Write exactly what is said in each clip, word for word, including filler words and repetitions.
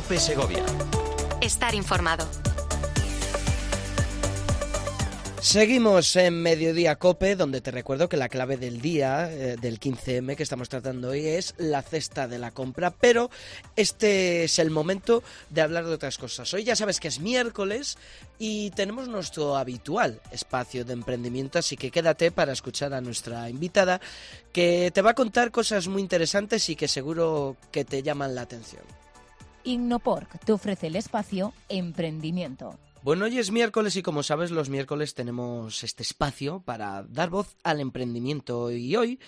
COPE Segovia. Estar informado. Seguimos en Mediodía COPE, donde te recuerdo que la clave del día, eh, del quince eme que estamos tratando hoy, es la cesta de la compra, pero este es el momento de hablar de otras cosas. Hoy ya sabes que es miércoles y tenemos nuestro habitual espacio de emprendimiento, así que quédate para escuchar a nuestra invitada, que te va a contar cosas muy interesantes y que seguro que te llaman la atención. Innoporc te ofrece el espacio Emprendimiento. Bueno, hoy es miércoles y como sabes, los miércoles tenemos este espacio para dar voz al emprendimiento. Y hoy,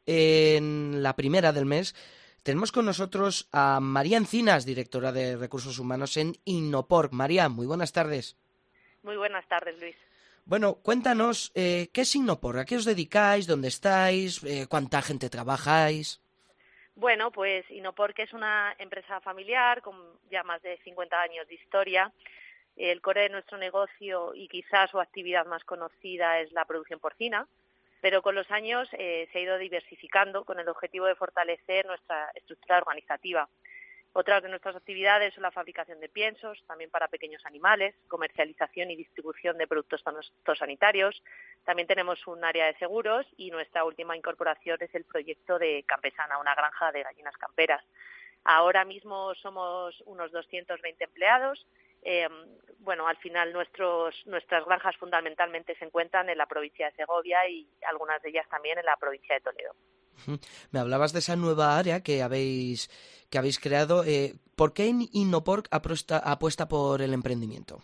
en la primera del mes, tenemos con nosotros a María Encinas, directora de Recursos Humanos en Innoporc. María, muy buenas tardes. Muy buenas tardes, Luis. Bueno, cuéntanos, eh, ¿qué es Innoporc? ¿A qué os dedicáis? ¿Dónde estáis? Eh, ¿Cuánta gente trabajáis? Bueno, pues Innoporc es una empresa familiar con ya más de cincuenta años de historia. El core de nuestro negocio y quizás su actividad más conocida es la producción porcina, pero con los años eh, se ha ido diversificando con el objetivo de fortalecer nuestra estructura organizativa. Otras de nuestras actividades son la fabricación de piensos, también para pequeños animales, comercialización y distribución de productos fitosanitarios. También tenemos un área de seguros y nuestra última incorporación es el proyecto de Campesana, una granja de gallinas camperas. Ahora mismo somos unos doscientos veinte empleados. Eh, bueno, al final nuestros, nuestras granjas fundamentalmente se encuentran en la provincia de Segovia y algunas de ellas también en la provincia de Toledo. Me hablabas de esa nueva área que habéis que habéis creado. Eh, ¿Por qué Innoporc apuesta, apuesta por el emprendimiento?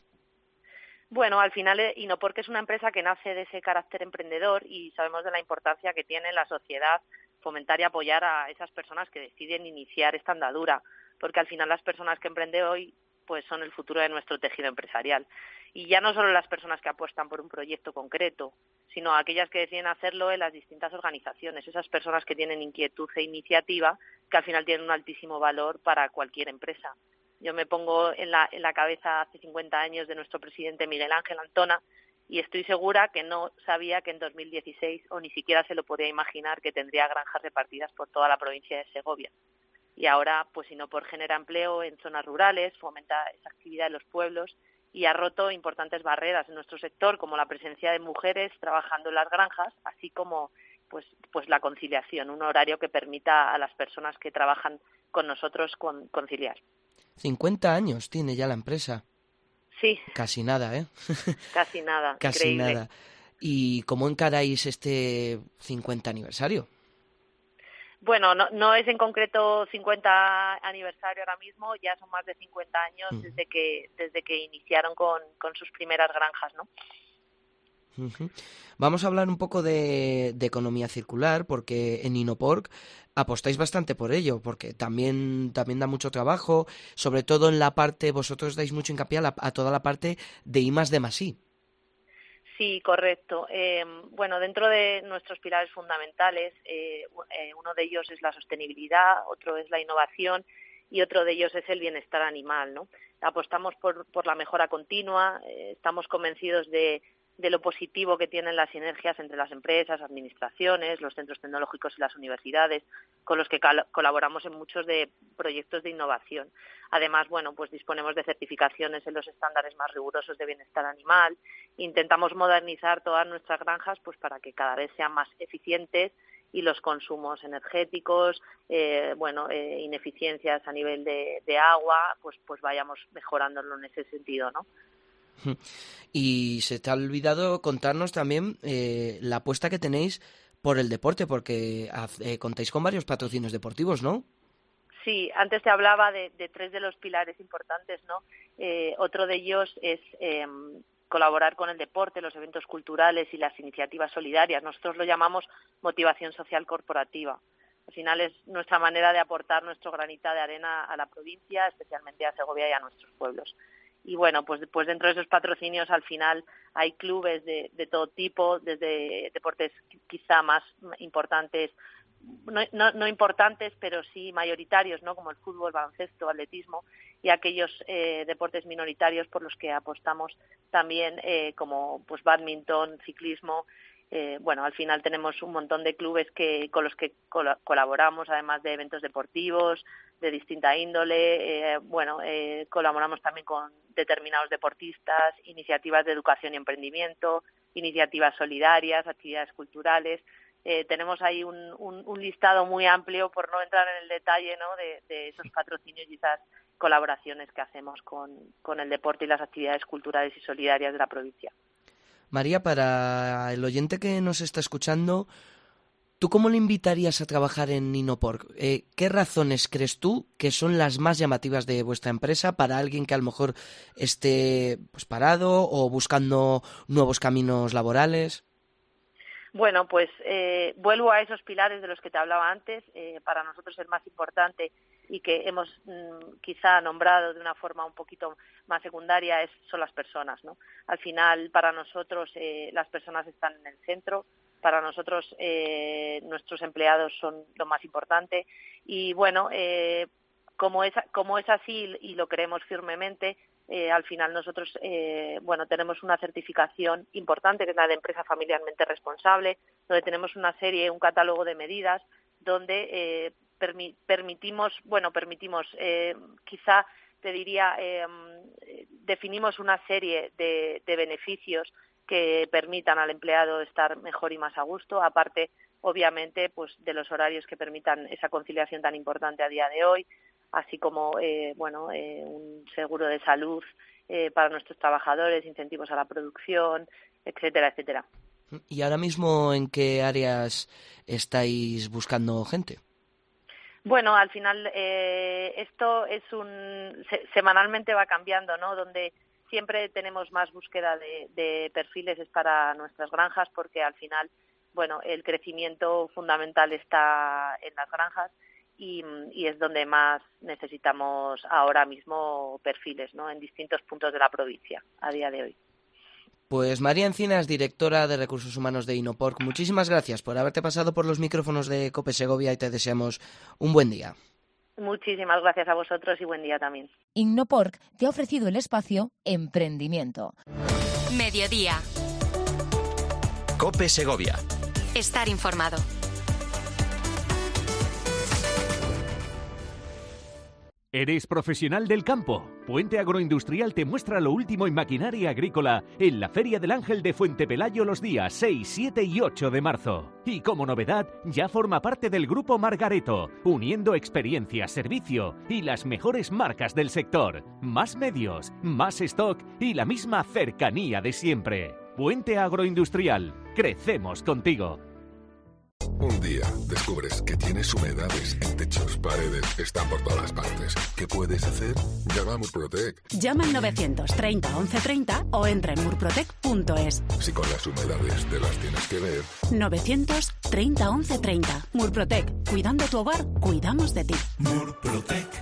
Bueno, al final Innoporc es una empresa que nace de ese carácter emprendedor y sabemos de la importancia que tiene en la sociedad fomentar y apoyar a esas personas que deciden iniciar esta andadura, porque al final las personas que emprenden hoy pues son el futuro de nuestro tejido empresarial. Y ya no solo las personas que apuestan por un proyecto concreto, sino aquellas que deciden hacerlo en las distintas organizaciones, esas personas que tienen inquietud e iniciativa, que al final tienen un altísimo valor para cualquier empresa. Yo me pongo en la, en la cabeza hace cincuenta años de nuestro presidente Miguel Ángel Antona y estoy segura que no sabía que en dos mil dieciséis, o ni siquiera se lo podía imaginar, que tendría granjas repartidas por toda la provincia de Segovia. Y ahora, pues Innoporc genera empleo en zonas rurales, fomenta esa actividad en los pueblos y ha roto importantes barreras en nuestro sector, como la presencia de mujeres trabajando en las granjas, así como pues pues la conciliación, un horario que permita a las personas que trabajan con nosotros con, conciliar. cincuenta años tiene ya la empresa. Sí. Casi nada, ¿eh? Casi nada, Casi increíble. nada. ¿Y cómo encaráis este cincuenta aniversario? Bueno, no, no es en concreto cincuenta aniversario ahora mismo, ya son más de cincuenta años uh-huh. desde que desde que iniciaron con, con sus primeras granjas, ¿no? Uh-huh. Vamos a hablar un poco de, de economía circular, porque en Innoporc apostáis bastante por ello, porque también, también da mucho trabajo, sobre todo en la parte, vosotros dais mucho hincapié a, la, a toda la parte de I más D más I. Sí, correcto. Eh, bueno, dentro de nuestros pilares fundamentales, eh, eh, uno de ellos es la sostenibilidad, otro es la innovación y otro de ellos es el bienestar animal, ¿no? Apostamos por, por la mejora continua, eh, estamos convencidos de, de lo positivo que tienen las sinergias entre las empresas, administraciones, los centros tecnológicos y las universidades, con los que cal- colaboramos en muchos de proyectos de innovación. Además, bueno, pues disponemos de certificaciones en los estándares más rigurosos de bienestar animal. Intentamos modernizar todas nuestras granjas pues para que cada vez sean más eficientes y los consumos energéticos, eh, bueno, eh, ineficiencias a nivel de, de agua, pues pues vayamos mejorándolo en ese sentido, ¿no? Y se te ha olvidado contarnos también eh, la apuesta que tenéis por el deporte, porque eh, contáis con varios patrocinios deportivos, ¿no? Sí, antes te hablaba de, de tres de los pilares importantes, ¿no? Eh, otro de ellos es eh, colaborar con el deporte, los eventos culturales y las iniciativas solidarias. Nosotros lo llamamos motivación social corporativa. Al final es nuestra manera de aportar nuestro granito de arena a la provincia, especialmente a Segovia y a nuestros pueblos. Y bueno, pues, pues dentro de esos patrocinios al final hay clubes de, de todo tipo, desde deportes quizá más importantes, no, no, no importantes, pero sí mayoritarios, ¿no? Como el fútbol, baloncesto, atletismo, y aquellos eh, deportes minoritarios por los que apostamos también, eh, como pues bádminton, ciclismo. Eh, bueno, al final tenemos un montón de clubes que con los que col- colaboramos, además de eventos deportivos de distinta índole. Eh, bueno, eh, colaboramos también con determinados deportistas, iniciativas de educación y emprendimiento, iniciativas solidarias, actividades culturales. Eh, tenemos ahí un, un, un listado muy amplio, por no entrar en el detalle, ¿no?, de, de esos patrocinios y esas colaboraciones que hacemos con, con el deporte y las actividades culturales y solidarias de la provincia. María, para el oyente que nos está escuchando, ¿tú cómo le invitarías a trabajar en Ninopork? Eh, ¿Qué razones crees tú que son las más llamativas de vuestra empresa para alguien que a lo mejor esté pues parado o buscando nuevos caminos laborales? Bueno, pues eh, vuelvo a esos pilares de los que te hablaba antes. Eh, para nosotros el más importante y que hemos mmm, quizá nombrado de una forma un poquito más secundaria es son las personas, ¿no? Al final, para nosotros eh, las personas están en el centro. Para nosotros eh, nuestros empleados son lo más importante y bueno, eh, como es como es así y lo creemos firmemente, eh, al final nosotros eh, bueno tenemos una certificación importante que es la de empresa familiarmente responsable, donde tenemos una serie, un catálogo de medidas donde eh, permi- permitimos, bueno permitimos, eh, quizá te diría, eh, definimos una serie de, de beneficios que permitan al empleado estar mejor y más a gusto, aparte, obviamente, pues de los horarios que permitan esa conciliación tan importante a día de hoy, así como, eh, bueno, eh, un seguro de salud eh, para nuestros trabajadores, incentivos a la producción, etcétera, etcétera. ¿Y ahora mismo en qué áreas estáis buscando gente? Bueno, al final eh, esto es un se, semanalmente va cambiando, ¿no? Donde siempre tenemos más búsqueda de, de perfiles es para nuestras granjas porque al final, bueno, el crecimiento fundamental está en las granjas y, y es donde más necesitamos ahora mismo perfiles, ¿no? En distintos puntos de la provincia a día de hoy. Pues María Encinas, directora de Recursos Humanos de Ninopork, muchísimas gracias por haberte pasado por los micrófonos de COPE Segovia y te deseamos un buen día. Muchísimas gracias a vosotros y buen día también. Ninopork te ha ofrecido el espacio Emprendimiento. Mediodía. COPE Segovia. Estar informado. ¿Eres profesional del campo? Puente Agroindustrial te muestra lo último en maquinaria agrícola en la Feria del Ángel de Fuente Pelayo los días seis, siete y ocho de marzo. Y como novedad, ya forma parte del Grupo Margareto, uniendo experiencia, servicio y las mejores marcas del sector. Más medios, más stock y la misma cercanía de siempre. Puente Agroindustrial, crecemos contigo. Un día descubres que tienes humedades en techos, paredes, están por todas partes. ¿Qué puedes hacer? Llama a Murprotec. Llama al novecientos treinta once treinta o entra en murprotec punto es. Si con las humedades te las tienes que ver. novecientos treinta once treinta. Murprotec. Cuidando tu hogar, cuidamos de ti. Murprotec.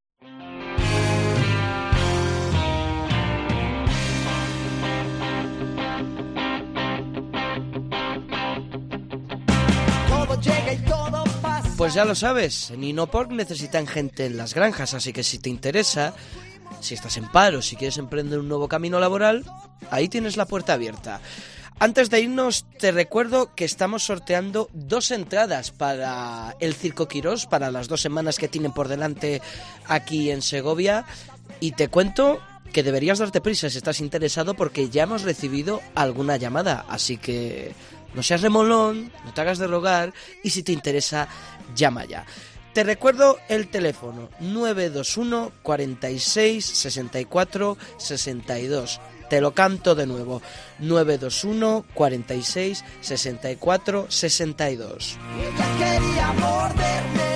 Pues ya lo sabes, en Ninopork necesitan gente en las granjas, así que si te interesa, si estás en paro, si quieres emprender un nuevo camino laboral, ahí tienes la puerta abierta. Antes de irnos, te recuerdo que estamos sorteando dos entradas para el Circo Quirós, para las dos semanas que tienen por delante aquí en Segovia, y te cuento que deberías darte prisa si estás interesado porque ya hemos recibido alguna llamada, así que no seas remolón, no te hagas de rogar y si te interesa, llama ya. Te recuerdo el teléfono nueve dos uno, cuarenta y seis, sesenta y cuatro, sesenta y dos. Te lo canto de nuevo, nueve dos uno, cuarenta y seis, sesenta y cuatro, sesenta y dos. Ella quería morderme.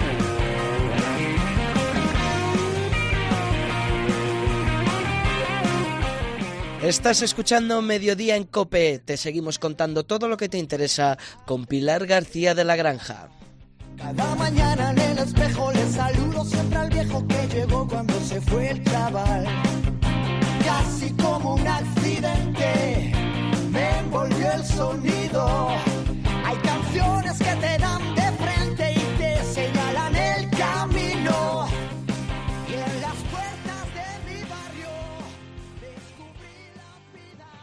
Estás escuchando Mediodía en COPE. Te seguimos contando todo lo que te interesa con Pilar García de la Granja. Cada mañana en el espejo le saludo siempre al viejo que llegó cuando se fue el chaval. Casi como un accidente me envolvió el sonido. Hay canciones que te dan de